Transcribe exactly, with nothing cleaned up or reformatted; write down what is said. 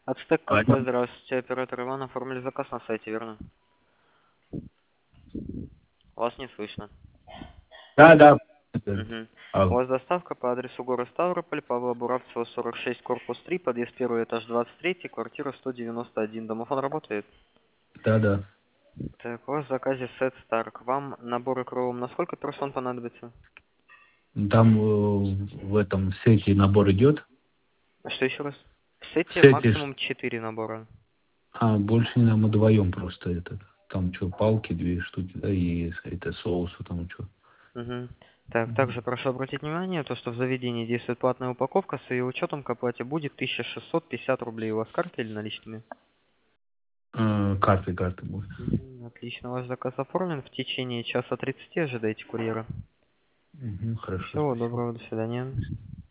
Ацтек КП, Алло. здравствуйте, оператор Иван, оформили заказ на сайте, верно? Вас не слышно. Да, да. Угу. У Алло. вас доставка по адресу город Ставрополь, Павла Буравцева, сорок шесть, корпус три, подъезд первый, этаж двадцать три, квартира сто девяносто один. Домофон работает? Да, да. Так, у вас в заказе сет Старк. Вам наборы кровом на сколько персон понадобится? Там э, в этом сете набор идет. Что еще раз? В В сете сете, ж- максимум четыре набора. а, больше не нам вдвоем просто этот. Там что, палки, две штуки, да, и это соусу там что. Угу. Так, также прошу обратить внимание, то, что в заведении действует платная упаковка, с ее учетом к оплате будет тысяча шестьсот пятьдесят рублей. У вас карта или наличными? Э, карты, карты будет. Мгм, отлично, ваш заказ оформлен. В течение часа тридцати ожидайте курьера. Мгм, хорошо, Всего спасибо. доброго, до свидания.